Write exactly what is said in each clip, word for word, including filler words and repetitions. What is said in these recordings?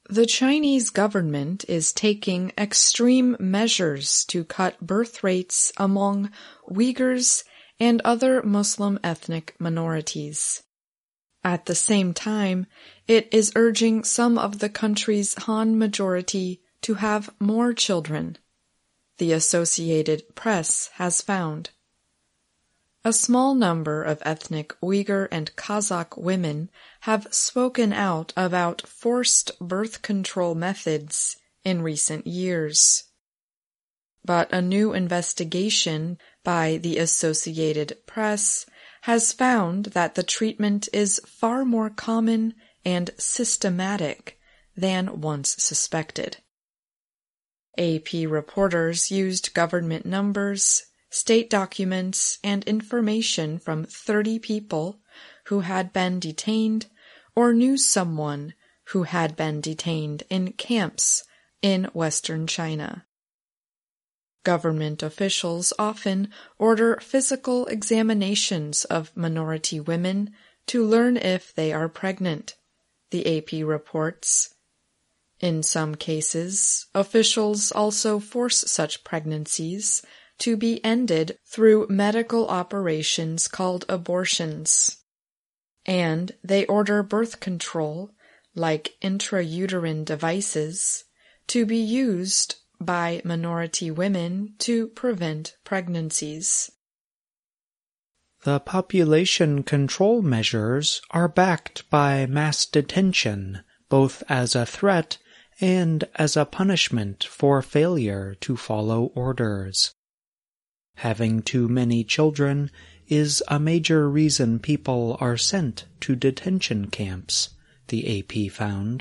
The Chinese government is taking extreme measures to cut birth rates among Uyghurs and other Muslim ethnic minorities. At the same time, it is urging some of the country's Han majority to have more children, the Associated Press has found. A small number of ethnic Uyghur and Kazakh women have spoken out about forced birth control methods in recent years. But a new investigation by the Associated Press has found that the treatment is far more common and systematic than once suspected. A P reporters used government numbers, state documents, and information from thirty people who had been detained or knew someone who had been detained in camps in Western China. Government officials often order physical examinations of minority women to learn if they are pregnant, the A P reports. In some cases, officials also force such pregnancies to be ended through medical operations called abortions. And they order birth control, like intrauterine devices, to be used by minority women to prevent pregnancies. The population control measures are backed by mass detention, both as a threat and as a punishment for failure to follow orders. Having too many children is a major reason people are sent to detention camps, the A P found.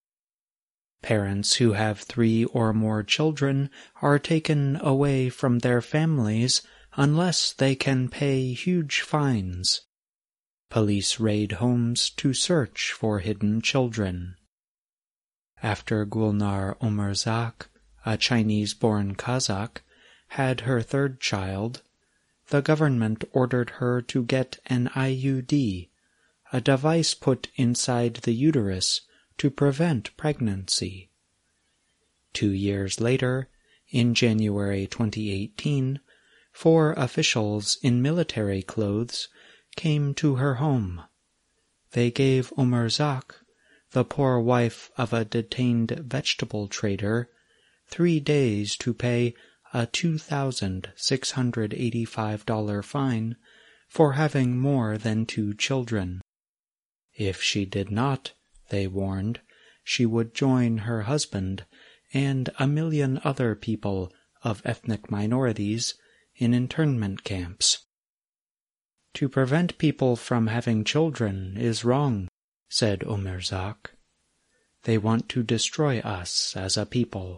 Parents who have three or more children are taken away from their families unless they can pay huge fines. Police raid homes to search for hidden children. After Gulnar Omarzak, a Chinese-born Kazakh, had her third child, the government ordered her to get an I U D, a device put inside the uterus to prevent pregnancy. Two years later, in January twenty eighteen, four officials in military clothes came to her home. They gave Omarzak, the poor wife of a detained vegetable trader, three days to pay a two thousand six hundred eighty-five dollars fine for having more than two children. If she did not, they warned, she would join her husband and a million other people of ethnic minorities in internment camps. To prevent people from having children is wrong, said Omarzak. They want to destroy us as a people.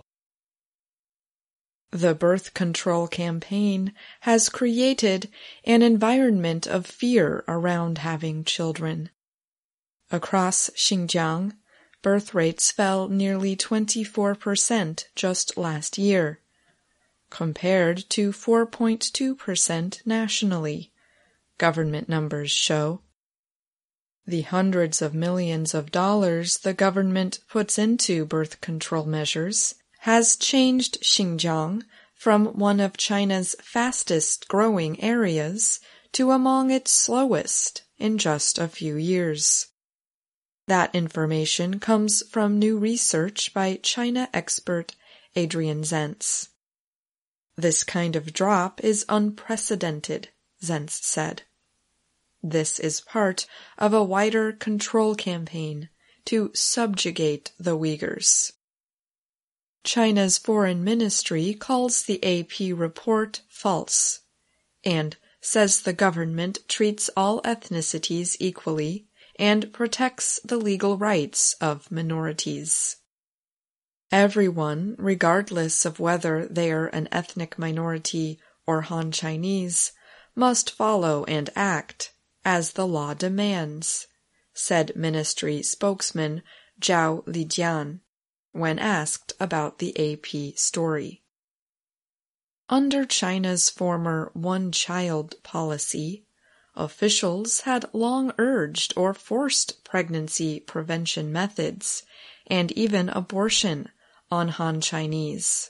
The birth control campaign has created an environment of fear around having children. Across Xinjiang, birth rates fell nearly twenty-four percent just last year, compared to four point two percent nationally, government numbers show. The hundreds of millions of dollars the government puts into birth control measures has changed Xinjiang from one of China's fastest-growing areas to among its slowest in just a few years. That information comes from new research by China expert Adrian Zentz. This kind of drop is unprecedented, Zentz said. This is part of a wider control campaign to subjugate the Uyghurs. China's foreign ministry calls the A P report false and says the government treats all ethnicities equally and protects the legal rights of minorities. Everyone, regardless of whether they are an ethnic minority or Han Chinese, must follow and act as the law demands, said ministry spokesman Zhao Lijian when asked about the A P story. Under China's former one-child policy, Officials had long urged or forced pregnancy prevention methods, and even abortion, on Han Chinese.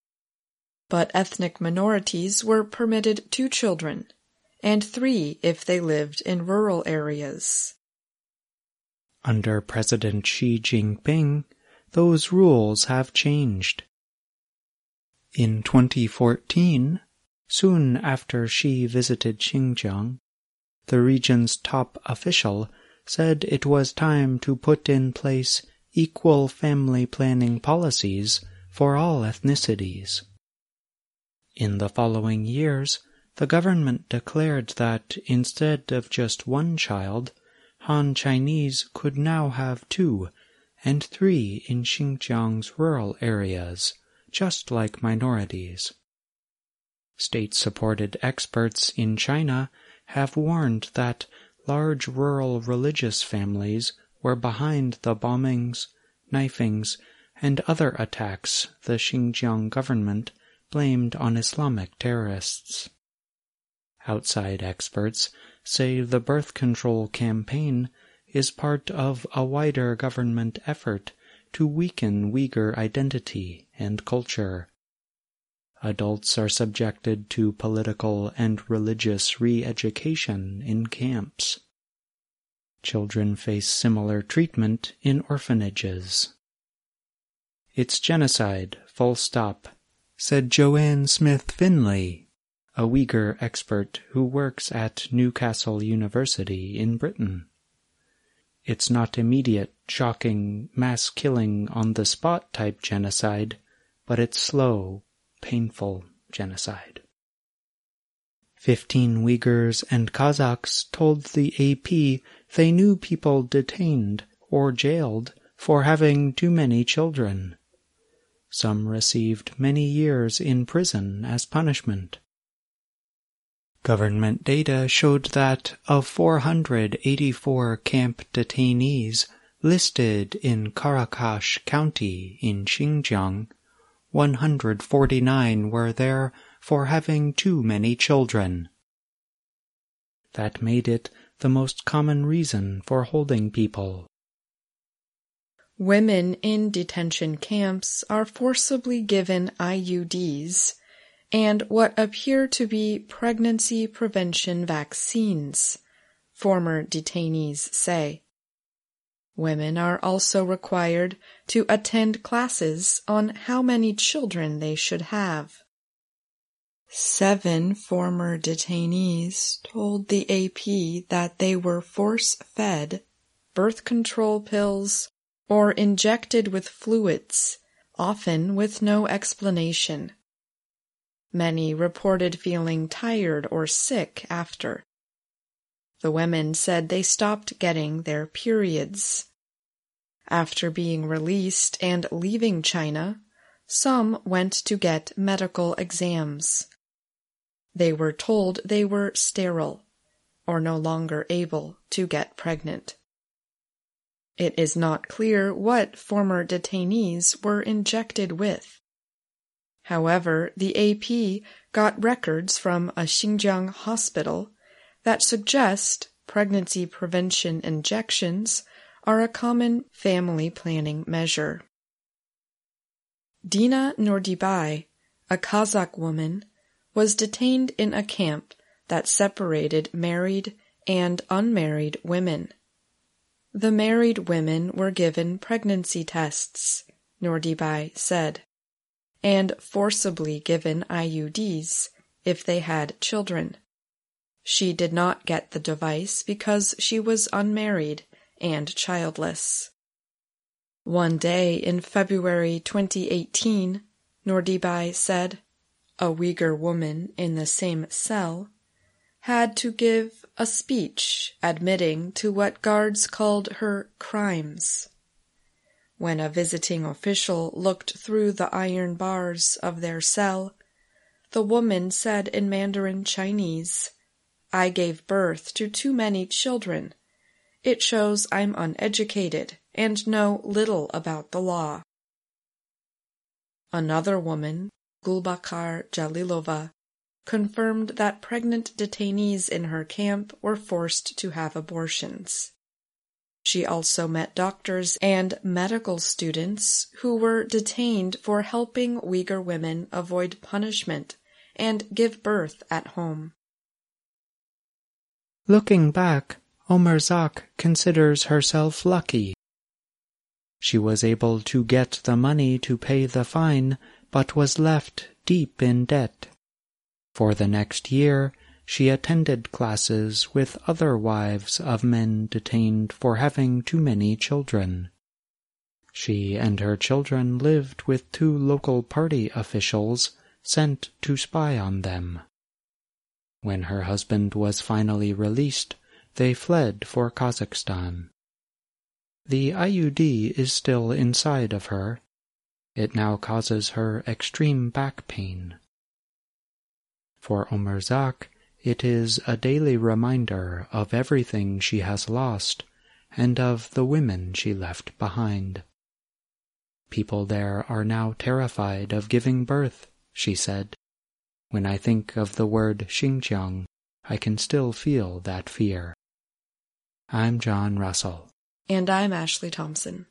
But ethnic minorities were permitted two children, and three if they lived in rural areas. Under President Xi Jinping, those rules have changed. In twenty fourteen, soon after Xi visited Xinjiang, the region's top official said it was time to put in place equal family planning policies for all ethnicities. In the following years, the government declared that instead of just one child, Han Chinese could now have two and three in Xinjiang's rural areas, just like minorities. State-supported experts in China have warned that large rural religious families were behind the bombings, knifings, and other attacks the Xinjiang government blamed on Islamic terrorists. Outside experts say the birth control campaign is part of a wider government effort to weaken Uyghur identity and culture. Adults are subjected to political and religious re-education in camps. Children face similar treatment in orphanages. It's genocide, full stop, said Joanne Smith Finlay, a Uyghur expert who works at Newcastle University in Britain. It's not immediate, shocking, mass-killing, on-the-spot type genocide, but it's slow, painful genocide. Fifteen Uyghurs and Kazakhs told the A P they knew people detained or jailed for having too many children. Some received many years in prison as punishment. Government data showed that of four hundred eighty-four camp detainees listed in Karakash County in Xinjiang, one hundred forty-nine were there for having too many children. That made it the most common reason for holding people. Women in detention camps are forcibly given I U Ds and what appear to be pregnancy prevention vaccines, former detainees say. Women are also required to attend classes on how many children they should have. Seven former detainees told the A P that they were force-fed birth control pills or injected with fluids, often with no explanation. Many reported feeling tired or sick after. The women said they stopped getting their periods. After being released and leaving China, some went to get medical exams. They were told they were sterile, or no longer able to get pregnant. It is not clear what former detainees were injected with. However, the A P got records from a Xinjiang hospital that suggest pregnancy prevention injections are a common family planning measure. Dina Nordibai, a Kazakh woman, was detained in a camp that separated married and unmarried women. The married women were given pregnancy tests, Nordibai said, and forcibly given I U Ds if they had children. She did not get the device because she was unmarried and childless. One day in February twenty eighteen, Nordibai said, a Uyghur woman in the same cell had to give a speech admitting to what guards called her crimes. When a visiting official looked through the iron bars of their cell, the woman said in Mandarin Chinese, I gave birth to too many children. It shows I'm uneducated and know little about the law. Another woman, Gulbakar Jalilova, confirmed that pregnant detainees in her camp were forced to have abortions. She also met doctors and medical students who were detained for helping Uyghur women avoid punishment and give birth at home. Looking back, Omerzak considers herself lucky. She was able to get the money to pay the fine, but was left deep in debt. For the next year, she attended classes with other wives of men detained for having too many children. She and her children lived with two local party officials sent to spy on them. When her husband was finally released, they fled for Kazakhstan. The I U D is still inside of her. It now causes her extreme back pain. For Omerzak, it is a daily reminder of everything she has lost and of the women she left behind. People there are now terrified of giving birth, she said. When I think of the word Xinjiang, I can still feel that fear. I'm John Russell. And I'm Ashley Thompson.